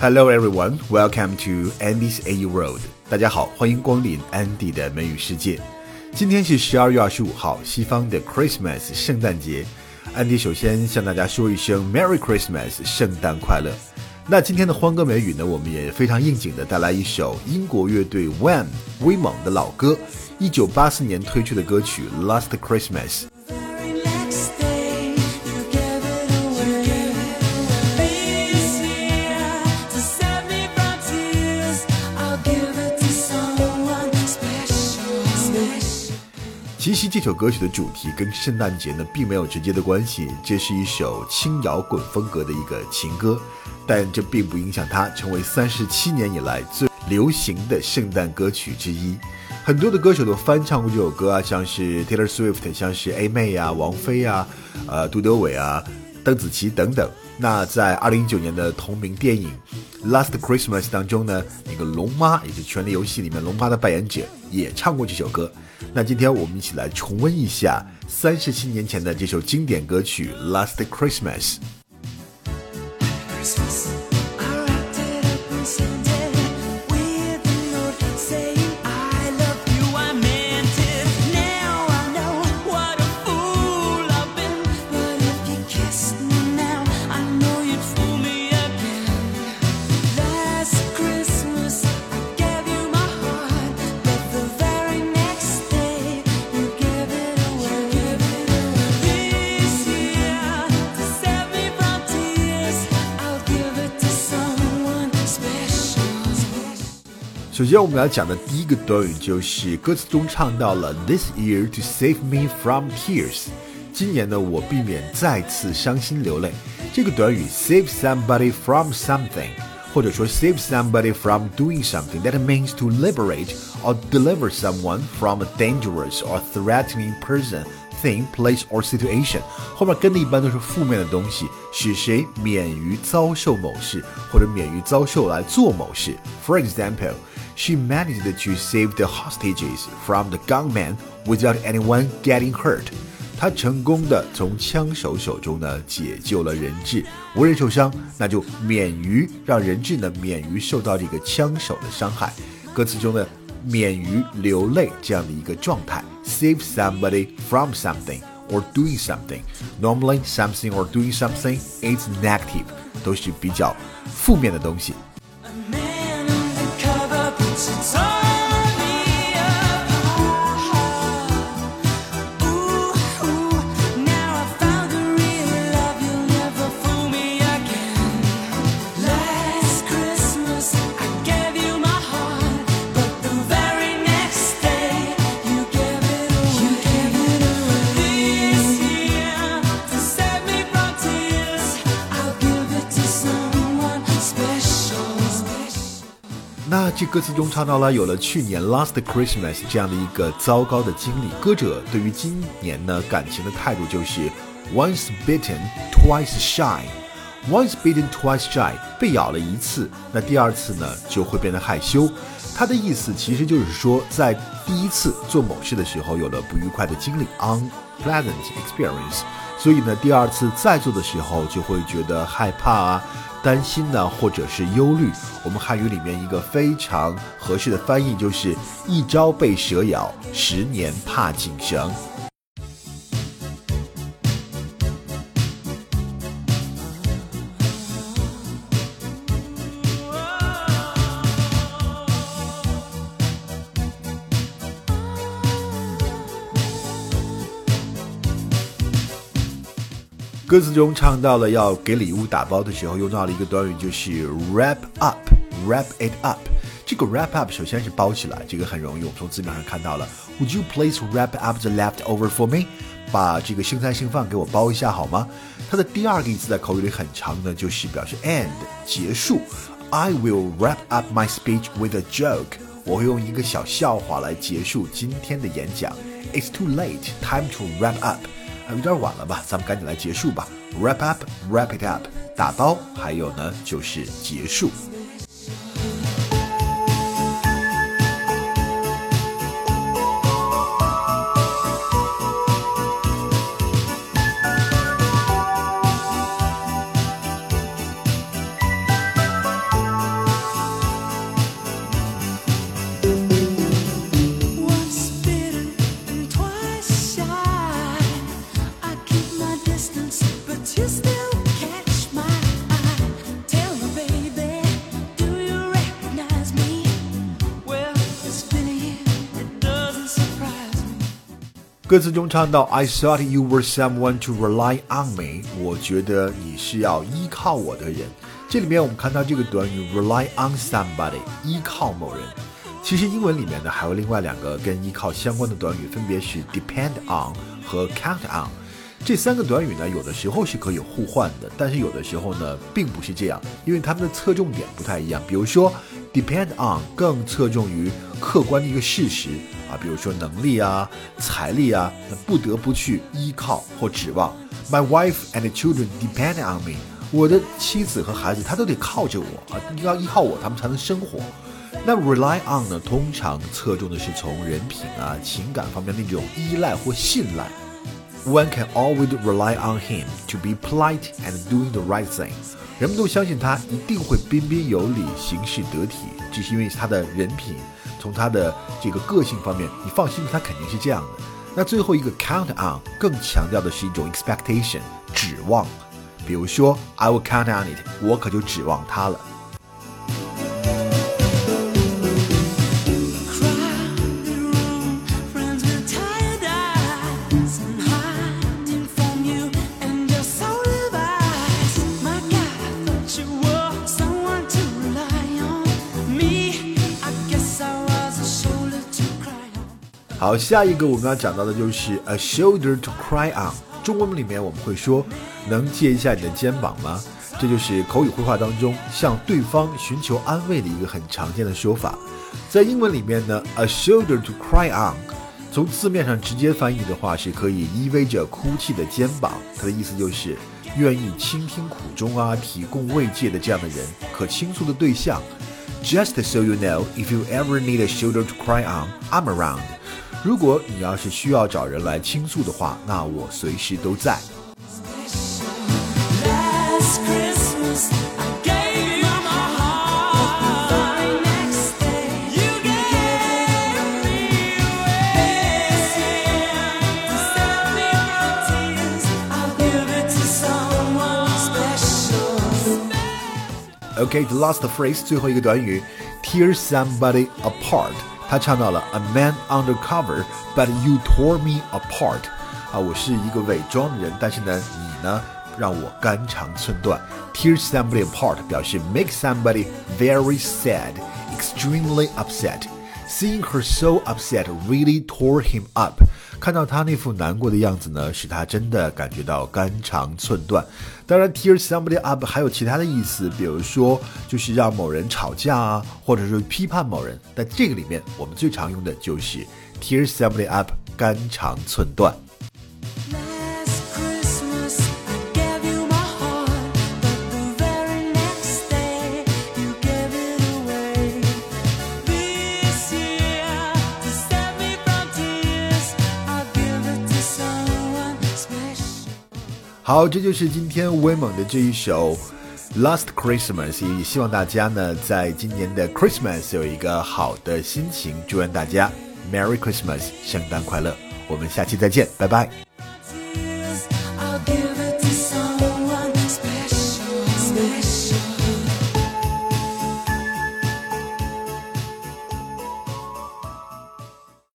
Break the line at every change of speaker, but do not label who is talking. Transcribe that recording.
Hello everyone, welcome to Andy's AU World. 大家好，欢迎光临 Andy 的美语世界。今天是12月25号，西方的 Christmas 圣诞节。Andy 首先向大家说一声 Merry Christmas 圣诞快乐。那今天的欢歌美语呢，我们也非常应景的带来一首英国乐队 Wham 威猛的老歌，1984年推出的歌曲 Last Christmas。其实这首歌曲的主题跟圣诞节呢并没有直接的关系，这是一首轻摇滚风格的一个情歌，但这并不影响它成为37年以来最流行的圣诞歌曲之一。很多的歌手都翻唱过这首歌啊，像是 Taylor Swift， 像是 A 妹啊、王菲啊、杜德伟啊、邓紫棋等等。那在2019年的同名电影 Last Christmas 当中呢，那个龙妈，也就是权力游戏里面龙妈的扮演者也唱过这首歌。那今天我们一起来重温一下37年前的这首经典歌曲 Last Christmas。首先我们要讲的第一个短语就是歌词中唱到了 This year to save me from tears， 今年呢我避免再次伤心流泪。这个短语 save somebody from something， 或者说 save somebody from doing something that means to liberate or deliver someone from a dangerous or threatening person、thing, place or situation， 后面跟的一般都是负面的东西，使谁免于遭受某事，或者免于遭受来做某事。 For example，She managed to save the hostages from the gunman without anyone getting hurt. 她成功的从枪手手中呢解救了人质，无人受伤，那就让人质呢免于受到这个枪手的伤害。歌词中的免于流泪这样的一个状态 ，save somebody from something or doing something. Normally, something or doing something is negative， 都是比较负面的东西。那这歌词中唱到了有了去年 Last Christmas 这样的一个糟糕的经历，歌者对于今年呢感情的态度就是 Once bitten, twice shy。 Once bitten, twice shy， 被咬了一次，那第二次呢就会变得害羞。它的意思其实就是说，在第一次做某事的时候有了不愉快的经历 unpleasant experience， 所以呢第二次再做的时候就会觉得害怕啊、担心呢，或者是忧虑。我们汉语里面一个非常合适的翻译就是一朝被蛇咬，10年怕井绳。歌词中唱到了要给礼物打包的时候用到了一个短语，就是 wrap up，wrap it up。 这个 wrap up 首先是包起来，这个很容易，我们从字面上看到了 Would you please wrap up the leftover for me？ 把这个剩菜剩饭给我包一下好吗？它的第二个意思在口语里很长呢，就是表示 end 结束。 I will wrap up my speech with a joke， 我会用一个小笑话来结束今天的演讲。 It's too late, time to wrap up，有点晚了吧，咱们赶紧来结束吧。 Wrap up, wrap it up， 打包，还有呢就是结束。 歌词中唱到 I thought you were someone to rely on me， 我觉得你是要依靠我的人。这里面我们看到这个短语 rely on somebody， 依靠某人。其实英文里面呢还有另外两个跟依靠相关的短语，分别是 depend on 和 count on。这三个短语呢有的时候是可以互换的，但是有的时候呢并不是这样，因为它们的侧重点不太一样。比如说 depend on 更侧重于客观的一个事实啊，比如说能力啊、财力啊，不得不去依靠或指望。My wife and children depend on me， 我的妻子和孩子他都得靠着我啊，要依靠我，他们才能生活。那 rely on 呢，通常侧重的是从人品啊、情感方面那种依赖或信赖。One can always rely on him to be polite and doing the right thing。人们都相信他一定会彬彬有礼、行事得体，这是因为他的人品，从他的这个个性方面，你放心，他肯定是这样的。那最后一个 count on 更强调的是一种 expectation， 指望。比如说 I will count on it， 我可就指望他了。好，下一个我们要讲到的就是 a shoulder to cry on。 中文里面我们会说能借一下你的肩膀吗？这就是口语绘画当中向对方寻求安慰的一个很常见的说法。在英文里面呢 a shoulder to cry on 从字面上直接翻译的话是可以依偎着哭泣的肩膀，它的意思就是愿意倾听苦衷啊，提供慰藉的这样的人，可倾诉的对象。 Just so you know, if you ever need a shoulder to cry on, I'm around。如果你要是需要找人来倾诉的话，那我随时都在。Okay, the last phrase 最后一个短语 tear somebody apart。他唱到了 A man undercover, but you tore me apart。 我是一个伪装的人，但是呢，你呢，让我肝肠寸断。Tear somebody apart 表示 make somebody very sad, extremely upset. Seeing her so upset really tore him up。 看到他那副难过的样子呢，使他真的感觉到肝肠寸断。当然 tear somebody up 还有其他的意思，比如说就是让某人吵架啊，或者是批判某人。但这个里面我们最常用的就是 tear somebody up， 肝肠寸断。好，这就是今天威猛的这一首 Last Christmas， 也希望大家呢在今年的 Christmas 有一个好的心情，祝愿大家 Merry Christmas， 圣诞快乐，我们下期再见，拜拜。